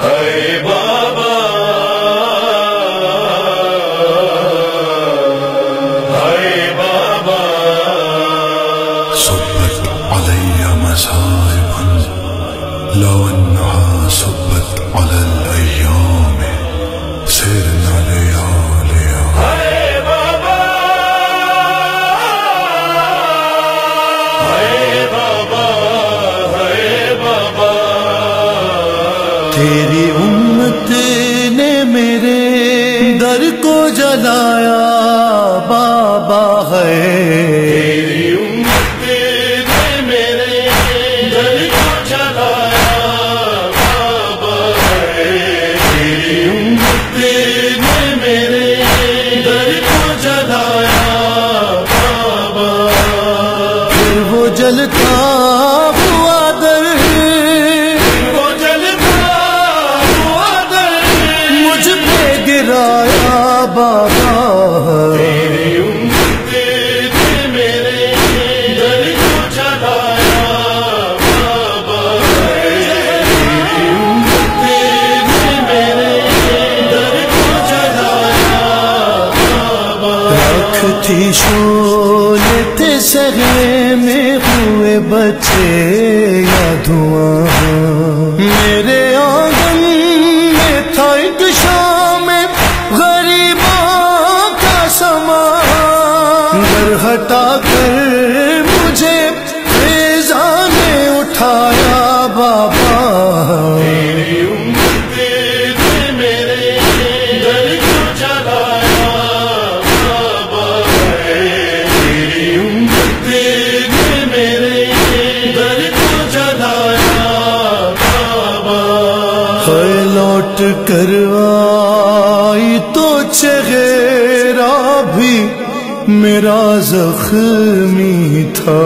اے بابا اے بابا صبت علی مصائب لو انها صبت على الايام سرنا لياليا اے بابا اے بابا اے بابا تیری امت نے میرے در کو جلایا بابا ہے، تیری امت نے میرے دل کو جلایا بابا ہے، تیری امت نے میرے دل کو جلایا بابا، پھر وہ جلتا ہوا در، وہ جلتا ہوا در مجھ پہ گرایا بابا، تیری امت نے میرے دل کو جلایا بابا ہے، تیری امت نے میرے دل کو جلایا بابا، رکھتی شعلے تھے سہے میں ہوئے بچے یا دھواں، میرے آنگن میں تھا ایک شام غریبوں کا سامان، در ہٹا کر مجھے فیضاں نے اٹھایا بابا، تیری امت نے میرے دل کو جلایا بابا ہے، تیری امت نے میرے دل کو جلایا بابا، ہے لوٹ کر آئی تو چہرہ بھی میرا زخمی تھا،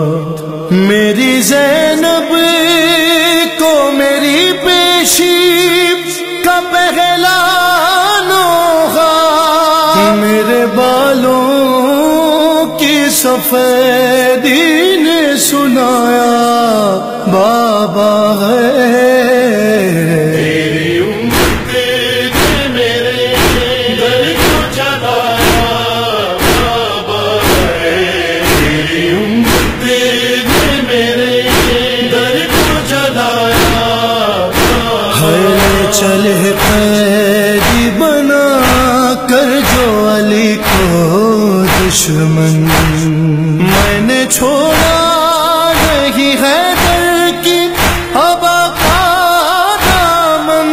میری زینب کو میری پیشی کا پہلا نوحہ، میرے بالوں کی سفیدی نے سنایا بابا ہے، تیری امت نے میرے دل کو جلایا بابا ہے، تیری امت نے میرے دل کو جلایا بابا، ہے چلے قیدی بنا کر جو علی کو دشمن، میں نے چھوڑا نہیں ہے در کی ابا کا دامن،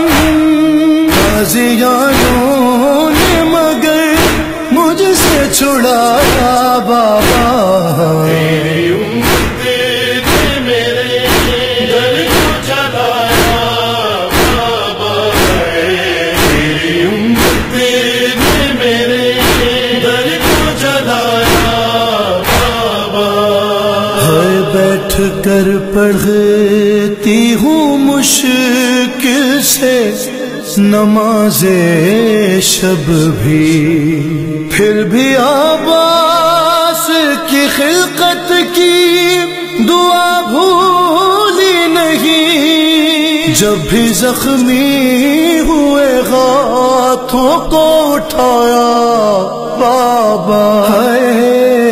غازیانوں نے مگر مجھ سے چھڑایا بابا، تیری امت نے میرے دل کو جلایا بابا ہے، تیری امت نے میرے دل کو جلایا بابا، ہے بیٹھ کر پڑھتی ہوں مشکل سے نماز شب بھی، پھر بھی عباس کی خلقت کی دعا بھولی نہیں، جب بھی زخمی ہوئے ہاتھوں کو اٹھایا بابا ہے،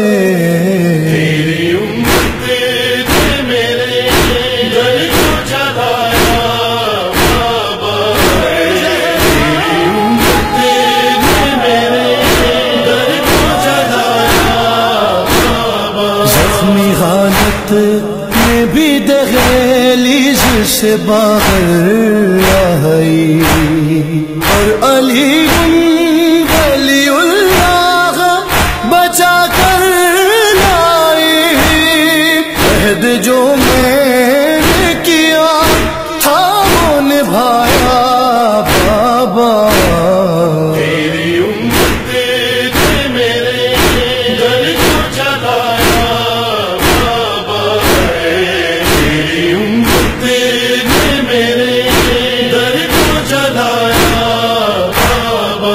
تیری امت نے میرے دل کو جلایا بابا ہے، تیری امت نے میرے دل کو جلایا بابا، زخمی حالت میں بھی دہلیز سے باہر آئی، اور علی ولی اللہ بچا کر لائی، عہد جو میں نے کیا تھا وہ نبھایا بابا، تیری امت نے میرے دل کو جلایا بابا ہے، تیری امت نے میرے دل کو جلایا بابا،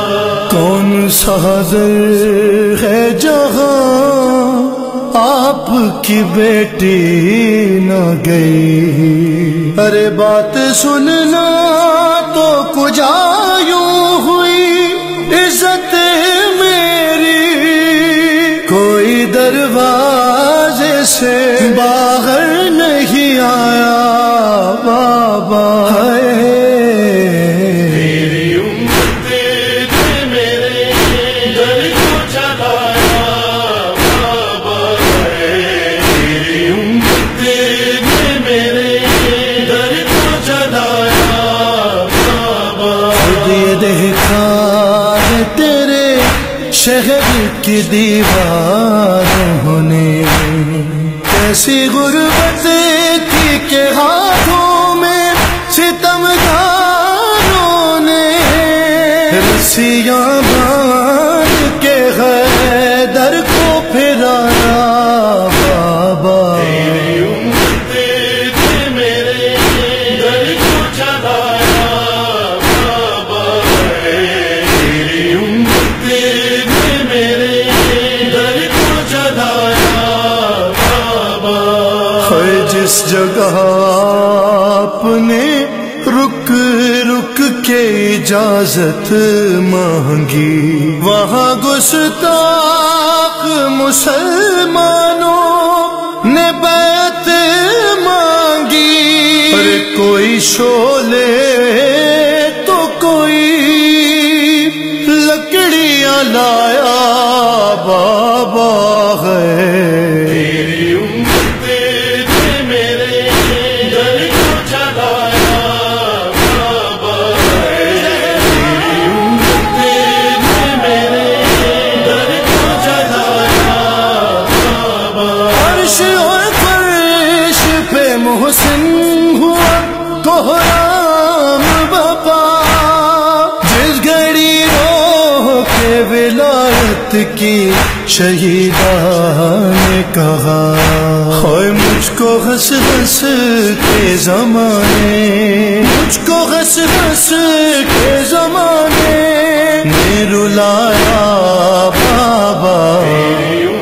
کون سا حاضر ہے جہاں آپ کی بیٹی نہ گئی. ارے بات سننا تو کجا یوں ہوئی عزت میری، کوئی دروازے سے باہر نہیں آیا بابا. تیری امت نے میرے دل کو جلایا بابا ہے. تیری امت نے میرے دل کو جلایا بابا. خود یہ دیکھا ہے تیرے شہر کی دیواروں نے کیسی غربت تھی کہ ہاتھوں میں ستمگاروں نے رسیاں باندھ کے حیدر کو پھرایا بابا. تیری امت نے میرے دل کو جلایا بابا ہے. تیری امت نے میرے دل کو جلایا بابا. جس جگہ آپ نے رک رک کے اجازت مانگی وہاں گستاخ مسلمانوں نے بیعت مانگی. پر کوئی شعلے تو کوئی لکڑیاں لایا بابا ہے. تیری امت نے میرے دل کو جلایا بابا ہے. تیری امت نے میرے دل کو جلایا بابا. عرش اور فرش پہ محسن ہوا کوہرام بابا. جس گھڑی روح کے ولایت کی شہیدان نے کہا ہوئے مجھ کو ہنس ہنس کے زمانے، مجھ کو ہنس ہنس کے زمانے نے رلایا بابا. تیری